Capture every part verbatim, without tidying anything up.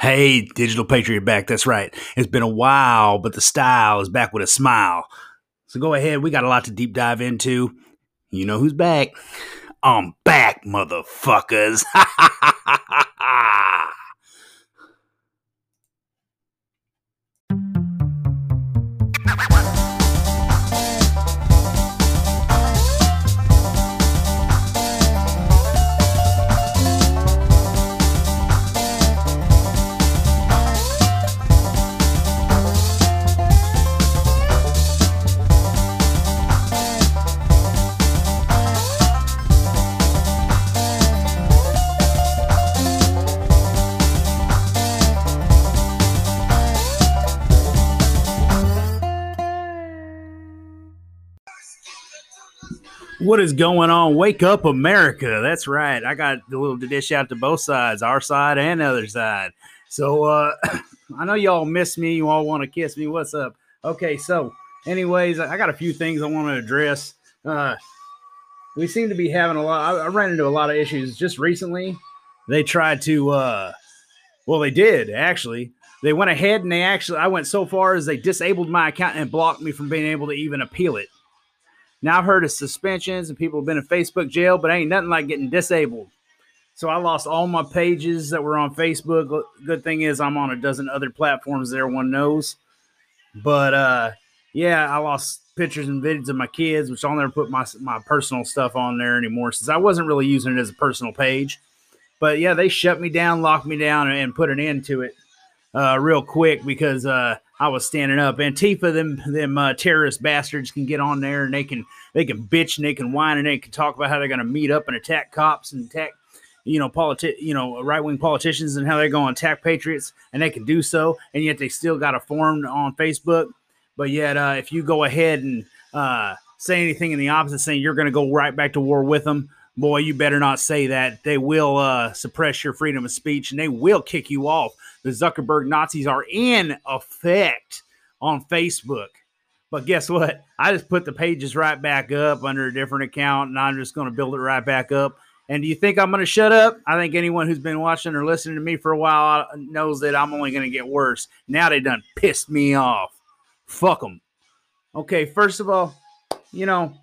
Hey, Digital Patriot back. That's right. It's been a while, but the style is back with a smile. So go ahead. We got a lot to deep dive into. You know who's back? I'm back, motherfuckers. What is going on? Wake up, America. That's right. I got the little dish out to both sides, our side and the other side. So uh, I know y'all miss me. You all want to kiss me. What's up? Okay, so anyways, I got a few things I want to address. Uh, we seem to be having a lot. I, I ran into a lot of issues just recently. They tried to, uh, well, they did actually. They went ahead and they actually, I went so far as they disabled my account and blocked me from being able to even appeal it. Now I've heard of suspensions and people have been in Facebook jail, but ain't nothing like getting disabled. So I lost all my pages that were on Facebook. Good thing is I'm on a dozen other platforms that everyone knows. But uh, yeah, I lost pictures and videos of my kids, which I'll never put my my personal stuff on there anymore since I wasn't really using it as a personal page. But yeah, they shut me down, locked me down, and put an end to it uh, real quick because uh, I was standing up. Antifa, them them uh, terrorist bastards can get on there and they can they can bitch and they can whine and they can talk about how they're going to meet up and attack cops and attack you know politi- you know right wing politicians and how they're going to attack patriots, and they can do so, and yet they still got a forum on Facebook. But yet, uh, if you go ahead and uh, say anything in the opposite, saying you're going to go right back to war with them, boy, you better not say that. They will uh, suppress your freedom of speech and they will kick you off. The Zuckerberg Nazis are in effect on Facebook. But guess what? I just put the pages right back up under a different account, and I'm just going to build it right back up. And do you think I'm going to shut up? I think anyone who's been watching or listening to me for a while knows that I'm only going to get worse. Now they done pissed me off. Fuck them. Okay, first of all, you know,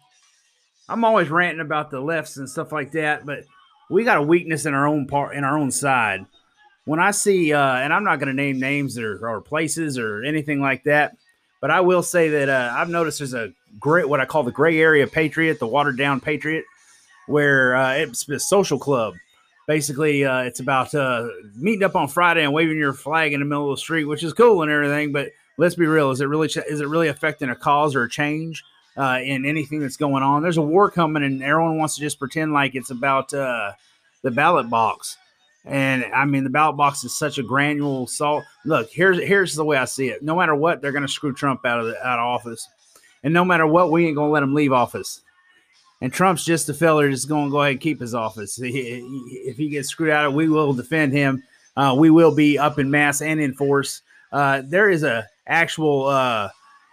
I'm always ranting about the lefts and stuff like that, but we got a weakness in our own part, in our own side. When I see, uh, and I'm not going to name names or, or places or anything like that, but I will say that uh, I've noticed there's a great, what I call the gray area patriot, the watered down patriot, where uh, it's a social club. Basically, uh, it's about uh, meeting up on Friday and waving your flag in the middle of the street, which is cool and everything. But let's be real: is it really is it really affecting a cause or a change uh, in anything that's going on? There's a war coming, and everyone wants to just pretend like it's about uh, the ballot box. And I mean, the ballot box is such a granule salt. Look, here's here's the way I see it. No matter what, they're going to screw Trump out of the, out of office, and no matter what, we ain't going to let him leave office. And Trump's just a feller that's going to go ahead and keep his office. He, he, if he gets screwed out of it, we will defend him. Uh, we will be up in mass and in force. Uh, there is a actual uh,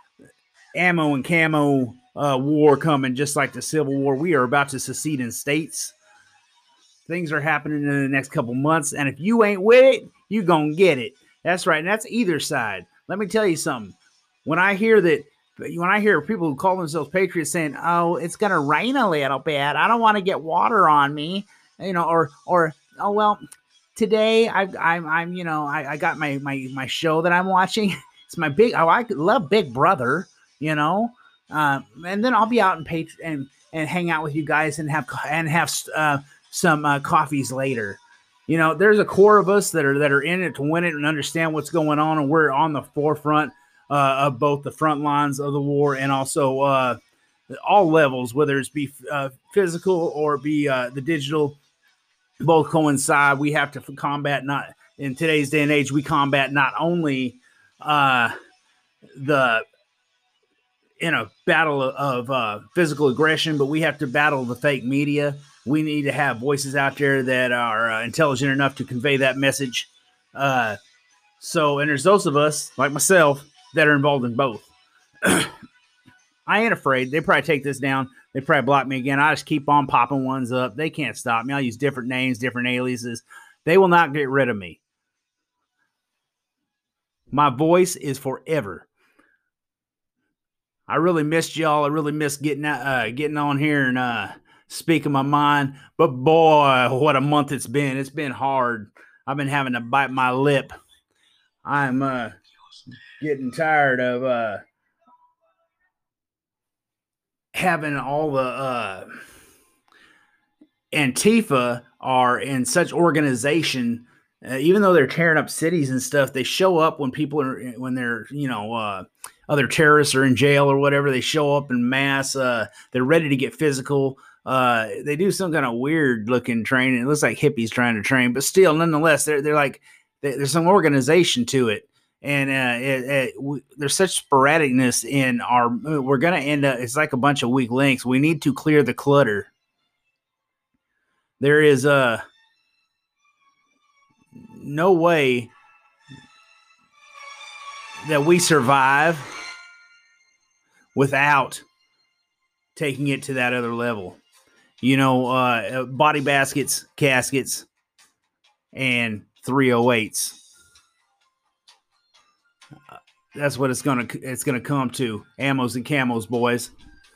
ammo and camo uh, war coming, just like the Civil War. We are about to secede in states. Things are happening in the next couple months, and if you ain't with it, you gonna get it. That's right, and that's either side. Let me tell you something. When I hear that, when I hear people who call themselves patriots saying, "Oh, it's gonna rain a little bit. I don't want to get water on me," you know, or or oh well, today I, I'm I'm you know I, I got my my my show that I'm watching. It's my big. Oh, I love Big Brother, you know, uh, and then I'll be out and pay and and hang out with you guys and have and have. Uh, some uh, coffees later. You know, there's a core of us that are that are in it to win it and understand what's going on, and we're on the forefront uh, of both the front lines of the war and also uh, all levels, whether it's be uh, physical or be uh, the digital. Both coincide. We have to combat not in today's day and age. We combat not only uh, the in a battle of uh, physical aggression, but we have to battle the fake media. We need to have voices out there that are uh, intelligent enough to convey that message. Uh, so, and there's those of us, like myself, that are involved in both. I ain't afraid. They probably take this down. They probably block me again. I just keep on popping ones up. They can't stop me. I'll use different names, different aliases. They will not get rid of me. My voice is forever. I really missed y'all. I really missed getting uh, getting on here and uh, speaking my mind. But boy, what a month it's been. It's been hard. I've been having to bite my lip. I'm uh, getting tired of uh, having all the uh, Antifa are in such organization. Uh, even though they're tearing up cities and stuff, they show up when people are when they're you know uh, other terrorists are in jail or whatever. They show up in mass. Uh, they're ready to get physical. Uh, they do some kind of weird looking training. It looks like hippies trying to train, but still, nonetheless, they're they're like they, there's some organization to it. And uh, it, it, we, there's such sporadicness in our. We're gonna end up. It's like a bunch of weak links. We need to clear the clutter. There is a. Uh, no way that we survive without taking it to that other level. You know, uh, body baskets, caskets, and three oh eights. Uh, that's what it's gonna it's gonna come to. Ammos and camos, boys.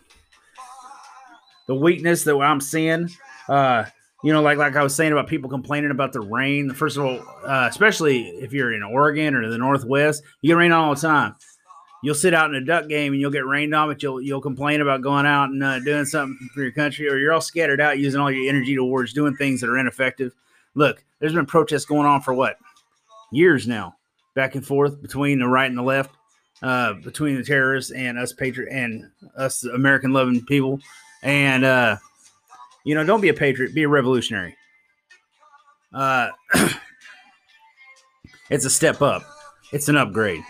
The weakness that I'm seeing. Uh, You know, like like I was saying about people complaining about the rain. First of all, uh, especially if you're in Oregon or the Northwest, you get rain all the time. You'll sit out in a duck game and you'll get rained on, but you'll you'll complain about going out and uh, doing something for your country, or you're all scattered out using all your energy towards doing things that are ineffective. Look, there's been protests going on for what? Years now, back and forth between the right and the left, uh, between the terrorists and us patriot and us American-loving people, and. Uh, You know, don't be a patriot. Be a revolutionary. Uh, it's a step up. It's an upgrade.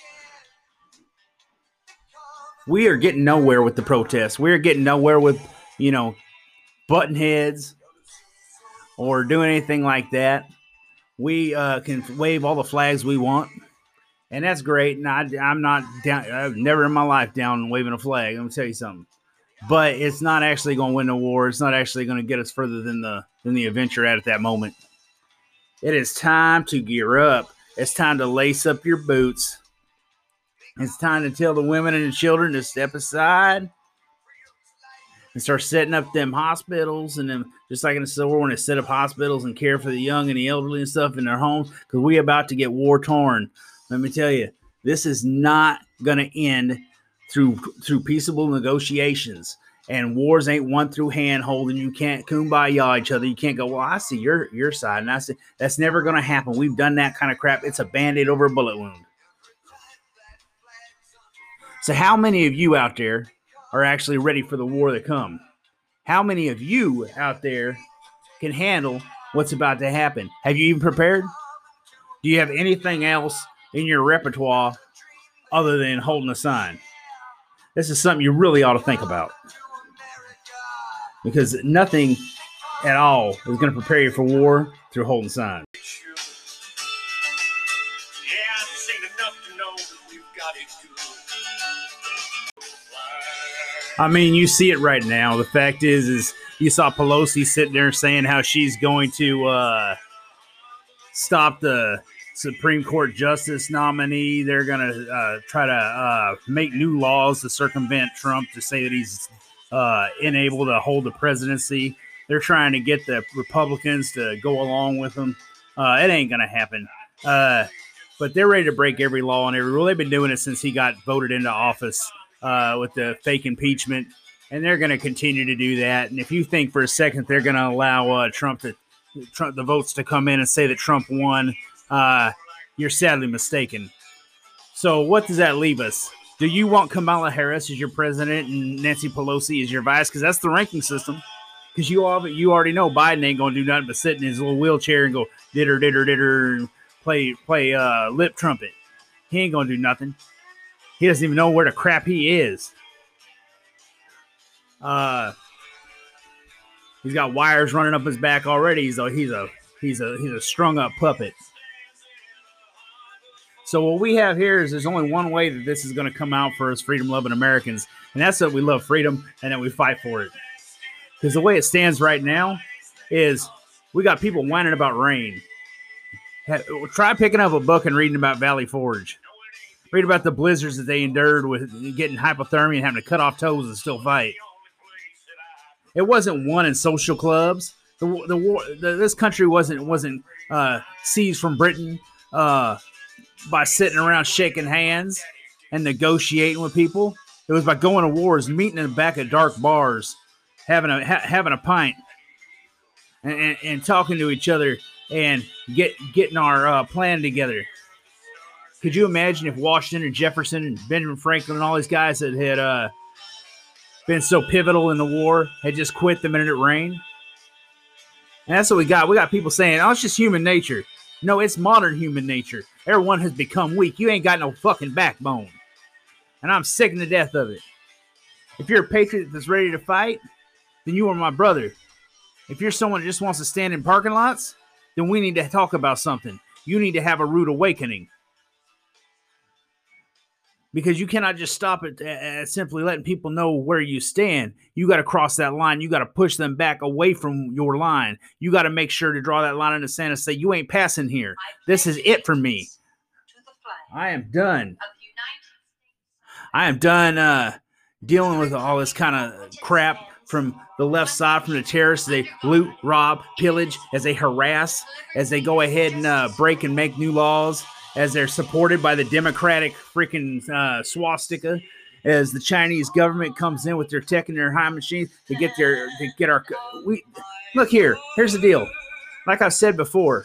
We are getting nowhere with the protests. We are getting nowhere with, you know, button heads or doing anything like that. We uh, can wave all the flags we want, and that's great. And I, I'm not down. I've never in my life down waving a flag. I'm gonna tell you something. But it's not actually going to win the war. It's not actually going to get us further than the than the event you're at at that moment. It is time to gear up. It's time to lace up your boots. It's time to tell the women and the children to step aside and start setting up them hospitals and them, just like in the Civil War, when they set up hospitals and care for the young and the elderly and stuff in their homes, because we about to get war torn. Let me tell you, this is not going to end through through peaceable negotiations, and wars ain't won through hand holding. You can't kumbaya each other. You can't go, well, I see your your side, and I see that's never going to happen. We've done that kind of crap. It's a band-aid over a bullet wound. So how many of you out there are actually ready for the war to come? How many of you out there can handle what's about to happen? Have you even prepared? Do you have anything else in your repertoire other than holding a sign? This is something you really ought to think about, because nothing at all is going to prepare you for war through holding signs. I mean, you see it right now. The fact is, is you saw Pelosi sitting there saying how she's going to uh, stop the Supreme Court justice nominee. They're going to uh, try to uh, make new laws to circumvent Trump, to say that he's uh, unable to hold the presidency. They're trying to get the Republicans to go along with them. Uh, it ain't going to happen. Uh, but they're ready to break every law and every rule. They've been doing it since he got voted into office uh, with the fake impeachment, and they're going to continue to do that. And if you think for a second they're going to allow uh, Trump to Trump the votes to come in and say that Trump won, Uh, you're sadly mistaken. So what does that leave us? Do you want Kamala Harris as your president and Nancy Pelosi as your vice? Because that's the ranking system. Because you all, you already know Biden ain't going to do nothing but sit in his little wheelchair and go ditter, ditter, ditter, and play, play uh, lip trumpet. He ain't going to do nothing. He doesn't even know where the crap he is. Uh, he's got wires running up his back already. He's a, he's a, he's a, he's a strung up puppet. So what we have here is there's only one way that this is going to come out for us freedom-loving Americans, and that's that we love freedom and that we fight for it. Because the way it stands right now is we got people whining about rain. Try picking up a book and reading about Valley Forge. Read about the blizzards that they endured with getting hypothermia and having to cut off toes and still fight. It wasn't won in social clubs. The the war. The, this country wasn't wasn't uh, seized from Britain uh, by sitting around shaking hands and negotiating with people. It was by going to wars, meeting in the back of dark bars, having a ha- having a pint, and, and, and talking to each other and get getting our uh, plan together. Could you imagine if Washington and Jefferson and Benjamin Franklin and all these guys that had uh, been so pivotal in the war had just quit the minute it rained? And that's what we got. We got people saying, oh, it's just human nature. No, it's modern human nature. Everyone has become weak. You ain't got no fucking backbone. And I'm sick to death of it. If you're a patriot that's ready to fight, then you are my brother. If you're someone that just wants to stand in parking lots, then we need to talk about something. You need to have a rude awakening. Because you cannot just stop it at simply letting people know where you stand. You got to cross that line. You got to push them back away from your line. You got to make sure to draw that line in the sand and say, you ain't passing here. This is it for me. I am done. I am done uh, dealing with all this kind of crap from the left side, from the terrorists. They loot, rob, pillage, as they harass, as they go ahead and uh, break and make new laws, as they're supported by the Democratic freaking uh, swastika, as the Chinese government comes in with their tech and their high machines to get their to get our. We look here. Here's the deal. Like I said before,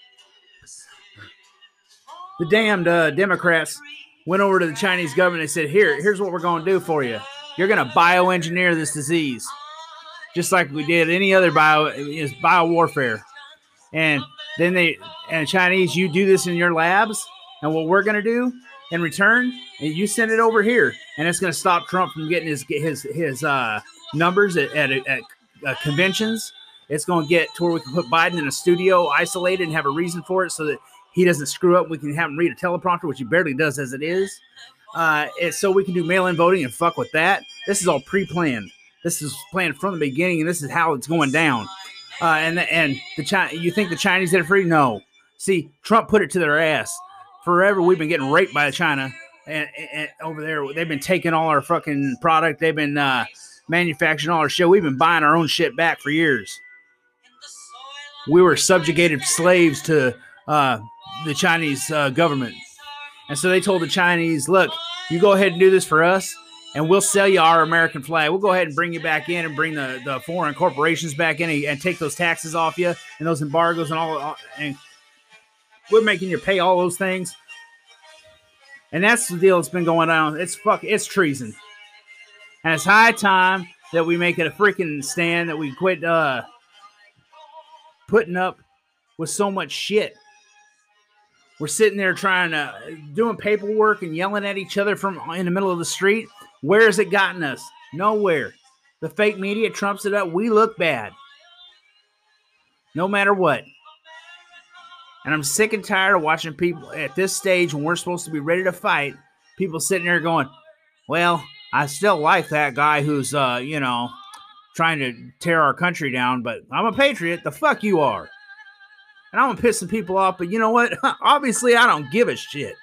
the damned uh, Democrats went over to the Chinese government and said, "Here, here's what we're going to do for you. You're going to bioengineer this disease, just like we did any other bio is bio warfare." And then they and Chinese, you do this in your labs, and what we're going to do in return, and you send it over here, and it's going to stop Trump from getting his his his uh, numbers at, at, at uh, conventions. It's going to get to where we can put Biden in a studio, isolated, and have a reason for it, so that he doesn't screw up. We can have him read a teleprompter, which he barely does as it is. Uh, it's so we can do mail-in voting and fuck with that. This is all pre-planned. This is planned from the beginning, and this is how it's going down. Uh, and and the China, you think the Chinese did it free? No. See, Trump put it to their ass. Forever, we've been getting raped by China, and, and, and over there, they've been taking all our fucking product. They've been uh, manufacturing all our shit. We've been buying our own shit back for years. We were subjugated slaves to uh, the Chinese uh, government, and so they told the Chinese, "Look, you go ahead and do this for us, and we'll sell you our American flag. We'll go ahead and bring you back in and bring the, the foreign corporations back in and, and take those taxes off you and those embargoes and all. And we're making you pay all those things." And that's the deal that's been going on. It's fuck. It's treason. And it's high time that we make it a freaking stand, that we quit uh, putting up with so much shit. We're sitting there trying to, doing paperwork and yelling at each other from in the middle of the street. Where has it gotten us? Nowhere. The fake media trumps it up. We look bad. No matter what. And I'm sick and tired of watching people at this stage when we're supposed to be ready to fight, people sitting there going, well, I still like that guy who's, uh, you know, trying to tear our country down, but I'm a patriot. The fuck you are. And I'm pissing people off, but you know what? Obviously, I don't give a shit.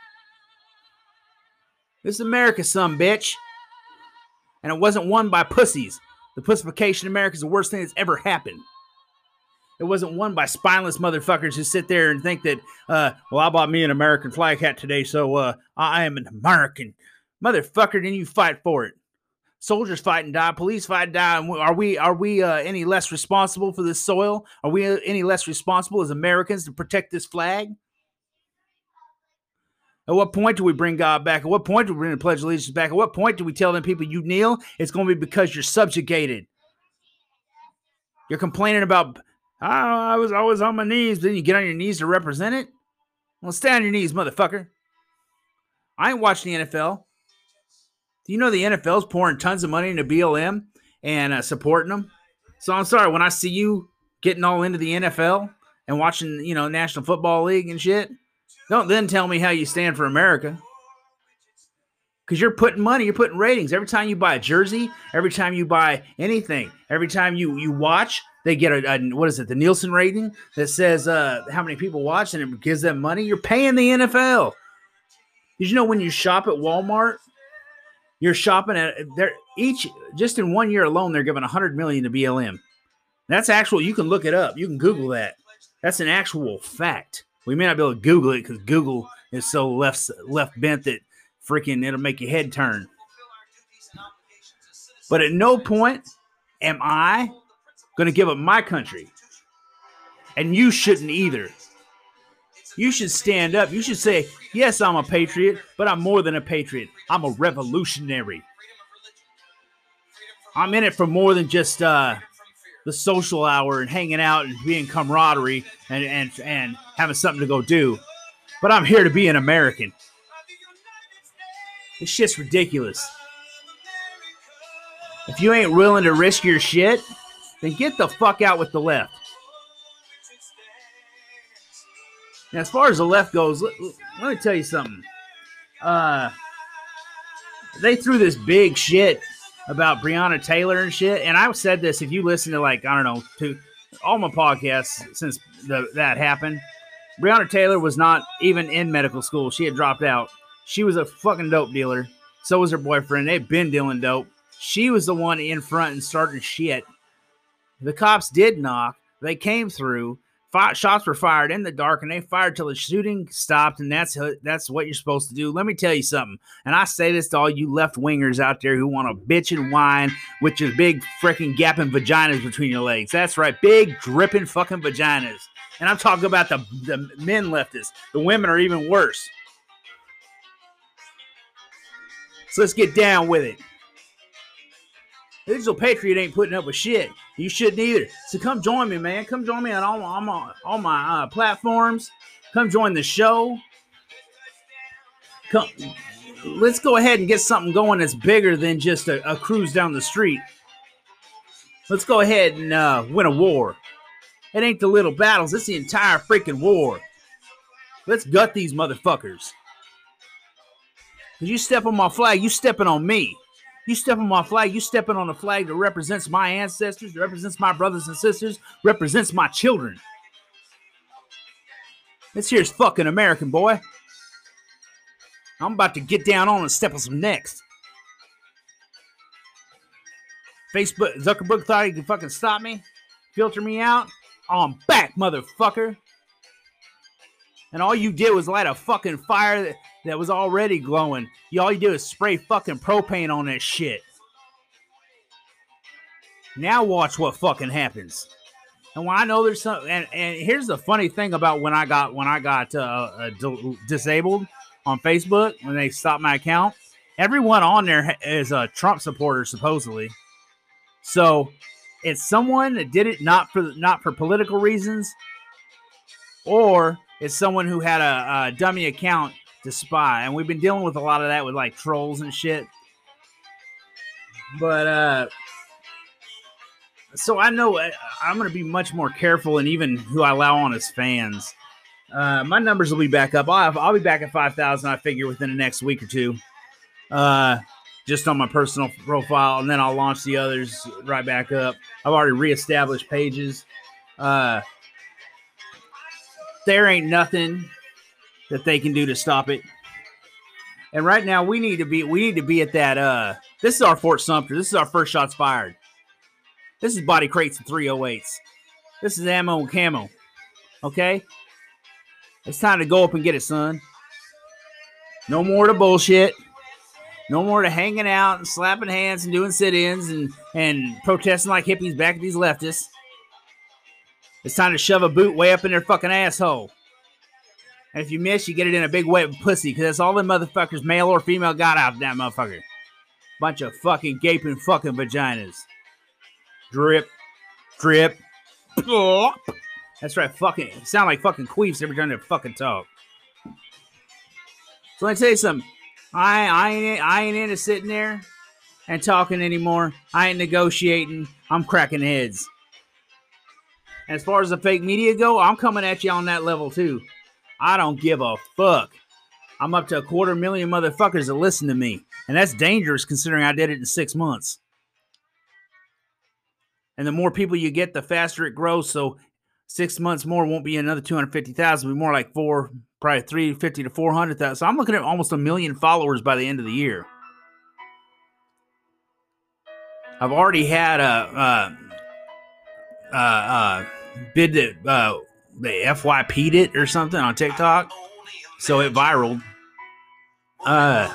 This is America, some bitch. And it wasn't won by pussies. The pussification of America is the worst thing that's ever happened. It wasn't won by spineless motherfuckers who sit there and think that, uh, well, I bought me an American flag hat today, so uh, I am an American. Motherfucker, then you fight for it. Soldiers fight and die. Police fight and die. Are we are we uh, any less responsible for this soil? Are we any less responsible as Americans to protect this flag? At what point do we bring God back? At what point do we bring the Pledge of Allegiance back? At what point do we tell them people you kneel? It's going to be because you're subjugated. You're complaining about, oh, I was always on my knees. But then you get on your knees to represent it? Well, stay on your knees, motherfucker. I ain't watching the N F L. Do you know the N F L's pouring tons of money into B L M and uh, supporting them? So I'm sorry, when I see you getting all into the N F L and watching, you know, National Football League and shit, don't then tell me how you stand for America. Because you're putting money, you're putting ratings. Every time you buy a jersey, every time you buy anything, every time you, you watch, they get a, a, what is it, the Nielsen rating that says uh, how many people watch, and it gives them money. You're paying the N F L. Did you know when you shop at Walmart, you're shopping at, they're each, just in one year alone, they're giving one hundred million dollars to B L M. That's actual, you can look it up. You can Google that. That's an actual fact. We may not be able to Google it because Google is so left left bent that freaking it'll make your head turn. But at no point am I going to give up my country. And you shouldn't either. You should stand up. You should say, yes, I'm a patriot, but I'm more than a patriot. I'm a revolutionary. I'm in it for more than just uh, the social hour and hanging out and being camaraderie and, and, and having something to go do. But I'm here to be an American. This shit's ridiculous. If you ain't willing to risk your shit, then get the fuck out with the left. Now, as far as the left goes, let, let me tell you something. Uh, they threw this big shit about Breonna Taylor and shit, and I've said this, if you listen to, like, I don't know, to all my podcasts since the, that happened, Breonna Taylor was not even in medical school. She had dropped out. She was a fucking dope dealer. So was her boyfriend. They'd been dealing dope. She was the one in front and starting shit. The cops did knock. They came through. Fire, shots were fired in the dark, and they fired till the shooting stopped, and that's that's what you're supposed to do. Let me tell you something, and I say this to all you left-wingers out there who want to bitch and whine with your big freaking gapping vaginas between your legs. That's right, big, dripping fucking vaginas. And I'm talking about the, the men leftists. The women are even worse. So let's get down with it. The Digital Patriot ain't putting up with shit. You shouldn't either. So come join me, man. Come join me on all, all my, all my uh, platforms. Come join the show. Come, let's go ahead and get something going that's bigger than just a, a cruise down the street. Let's go ahead and uh, win a war. It ain't the little battles. It's the entire freaking war. Let's gut these motherfuckers. Because you step on my flag, you stepping on me. You step on my flag, you stepping on a flag that represents my ancestors, that represents my brothers and sisters, represents my children. This here's fucking American, boy. I'm about to get down on and step on some necks. Facebook, Zuckerberg thought he could fucking stop me, filter me out. I'm back, motherfucker. And all you did was light a fucking fire that, that was already glowing. You, all you do is spray fucking propane on that shit. Now watch what fucking happens. And when I know there's some, and, and here's the funny thing about when I got when I got uh, uh, d- disabled on Facebook when they stopped my account. Everyone on there is a Trump supporter supposedly. So it's someone that did it not for not for political reasons, or it's someone who had a, a dummy account to spy. And we've been dealing with a lot of that with like trolls and shit. But uh, so I know I, I'm going to be much more careful in even who I allow on as fans. Uh, my numbers will be back up. I'll, have, I'll be back at five thousand, I figure, within the next week or two. Uh, just on my personal profile, and then I'll launch the others right back up. I've already reestablished pages. Uh, there ain't nothing that they can do to stop it. And right now, we need to be we need to be at that. Uh, this is our Fort Sumter. This is our first shots fired. This is body crates and three oh eights. This is ammo and camo. Okay, it's time to go up and get it, son. No more to bullshit. No more to hanging out and slapping hands and doing sit-ins and, and protesting like hippies back at these leftists. It's time to shove a boot way up in their fucking asshole. And if you miss, you get it in a big wet pussy, because that's all the motherfuckers, male or female, got out of that motherfucker. Bunch of fucking gaping fucking vaginas. Drip. Drip. That's right, fucking sound like fucking queefs every time they fucking talk. So let me tell you something. I, I, ain't, I ain't into sitting there and talking anymore. I ain't negotiating. I'm cracking heads. And as far as the fake media go, I'm coming at you on that level too. I don't give a fuck. I'm up to a quarter million motherfuckers that listen to me. And that's dangerous considering I did it in six months. And the more people you get, the faster it grows. So six months more won't be another two hundred fifty thousand. It'll be more like four, probably three hundred fifty to four hundred thousand. So I'm looking at almost a million followers by the end of the year. I've already had a uh, uh, uh, bid that uh, they F Y P'd it or something on TikTok. So it viraled. Uh,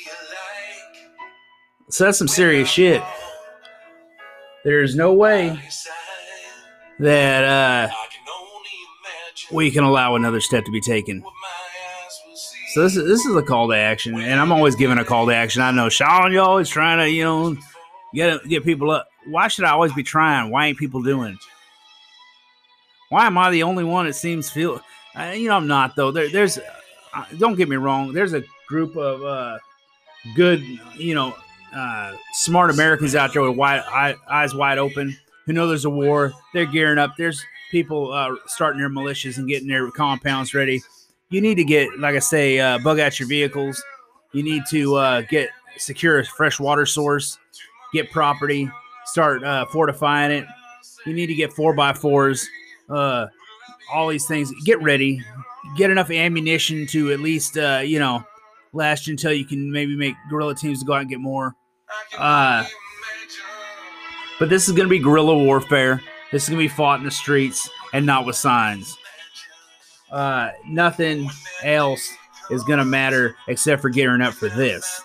so that's some serious shit. There's no way that uh, we can allow another step to be taken. So this is this is a call to action, and I'm always giving a call to action. I know Sean, you're always trying to, you know, get get people up. Why should I always be trying? Why ain't people doing? Why am I the only one that seems feel? Uh, you know, I'm not though. There, there's, uh, don't get me wrong. There's a group of uh, good, you know, uh, smart Americans out there with wide eye, eyes wide open who know there's a war. They're gearing up. There's people uh, starting their militias and getting their compounds ready. You need to get, like I say, uh, bug out your vehicles. You need to uh, get secure a fresh water source, get property, start uh, fortifying it. You need to get four by fours, uh, all these things. Get ready. Get enough ammunition to at least, uh, you know, last you until you can maybe make guerrilla teams to go out and get more. Uh, but this is going to be guerrilla warfare. This is going to be fought in the streets and not with signs. Uh, nothing else is going to matter except for gearing up for this.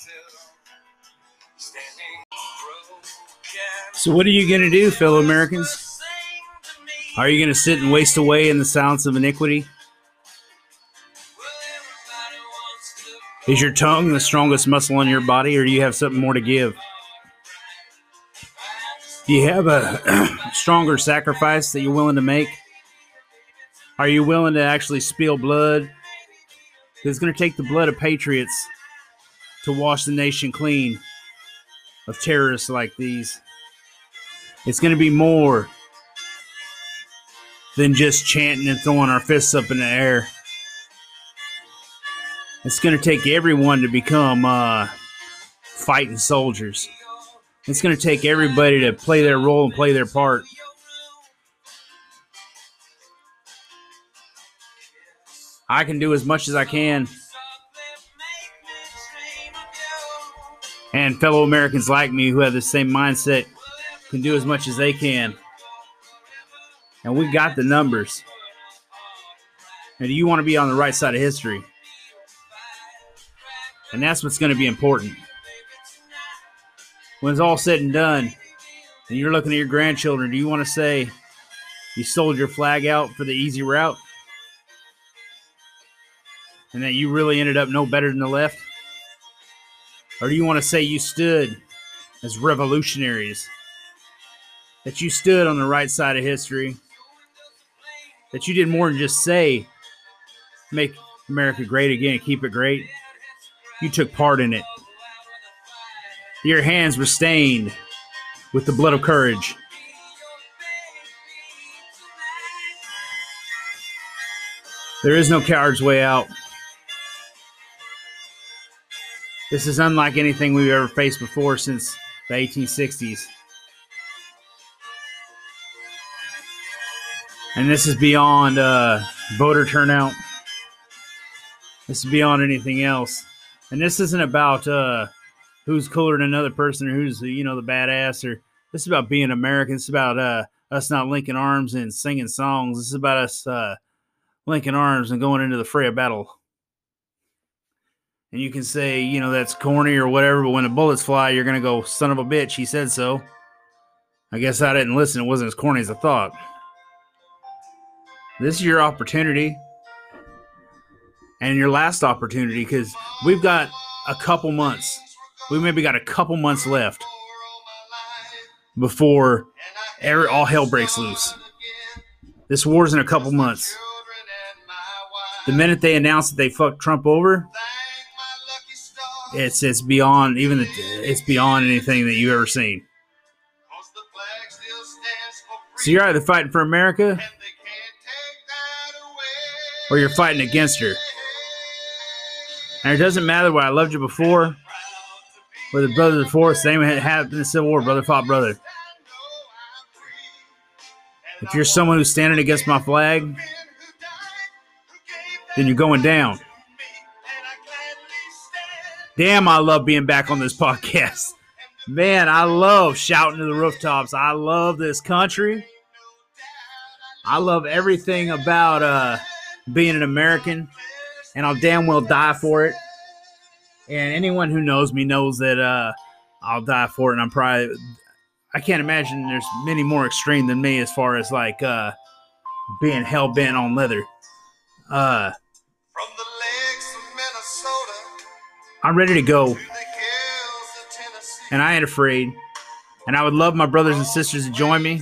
So what are you going to do, fellow Americans? Are you going to sit and waste away in the silence of iniquity? Is your tongue the strongest muscle in your body, or do you have something more to give? Do you have a stronger sacrifice that you're willing to make? Are you willing to actually spill blood? It's going to take the blood of patriots to wash the nation clean of terrorists like these. It's going to be more than just chanting and throwing our fists up in the air. It's going to take everyone to become uh, fighting soldiers. It's going to take everybody to play their role and play their part. I can do as much as I can. And fellow Americans like me who have the same mindset can do as much as they can. And we got the numbers. And you want to be on the right side of history. And that's what's going to be important. When it's all said and done, and you're looking at your grandchildren, do you want to say you sold your flag out for the easy route? And that you really ended up no better than the left? Or do you want to say you stood as revolutionaries? That you stood on the right side of history? That you did more than just say, make America great again and keep it great? You took part in it. Your hands were stained with the blood of courage. There is no coward's way out. This is unlike anything we've ever faced before since the eighteen sixties. And this is beyond uh, voter turnout. This is beyond anything else. And this isn't about uh, who's cooler than another person or who's, you know, the badass. Or this is about being American. It's about uh, us not linking arms and singing songs. This is about us uh, linking arms and going into the fray of battle. And you can say, you know, that's corny or whatever, but when the bullets fly, you're going to go, son of a bitch, he said so. I guess I didn't listen. It wasn't as corny as I thought. This is your opportunity. And your last opportunity, because we've got a couple months. We maybe got a couple months left before every, all hell breaks loose. This war's in a couple months. The minute they announce that they fucked Trump over, it's it's beyond even the, it's beyond anything that you've ever seen. So you're either fighting for America or you're fighting against her. And it doesn't matter what I loved you before, whether brothers before, same happened in the Civil War, brother fought brother. If you're someone who's standing against my flag, then you're going down. Damn, I love being back on this podcast. Man, I love shouting to the rooftops. I love this country. I love everything about uh, being an American, and I'll damn well die for it. And anyone who knows me knows that uh, I'll die for it, and I'm probably... I can't imagine there's many more extreme than me as far as, like, uh, being hell-bent on leather. Uh, From the lakes of Minnesota, I'm ready to go, and I ain't afraid. And I would love my brothers and sisters to join me.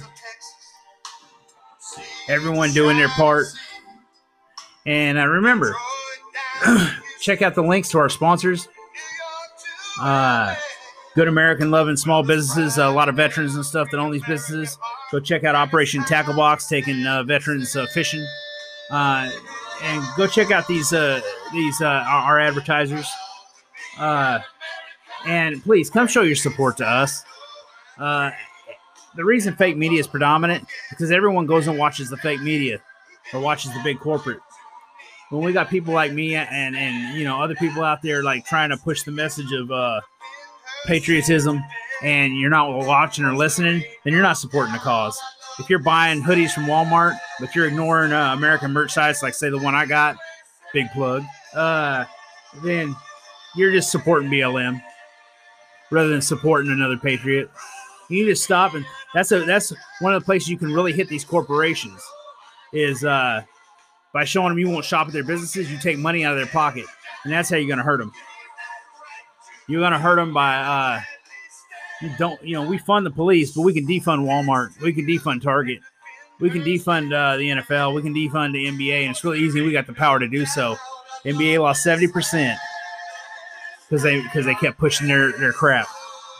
Everyone doing their part. And uh, remember, check out the links to our sponsors. Uh, Good American Loving Small Businesses, a lot of veterans and stuff that own these businesses. Go check out Operation Tackle Box, taking uh, veterans uh, fishing. Uh, and go check out these uh, these uh, our, our advertisers. Uh, and please come show your support to us. Uh, the reason fake media is predominant is because everyone goes and watches the fake media or watches the big corporate. When we got people like me and and you know other people out there like trying to push the message of uh, patriotism, and you're not watching or listening, then you're not supporting the cause. If you're buying hoodies from Walmart, but you're ignoring uh, American merch sites, like say the one I got, big plug, uh, then you're just supporting B L M rather than supporting another patriot. You need to stop, and that's a that's one of the places you can really hit these corporations is uh, by showing them you won't shop at their businesses. You take money out of their pocket, and that's how you're going to hurt them. You're going to hurt them by, uh, you don't, you know, we fund the police, but we can defund Walmart. We can defund Target. We can defund uh, the N F L. We can defund the N B A, and it's really easy. We got the power to do so. N B A lost seventy percent because they because they kept pushing their, their crap.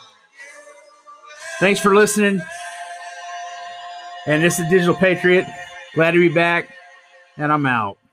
Thanks for listening. And this is Digital Patriot. Glad to be back, and I'm out.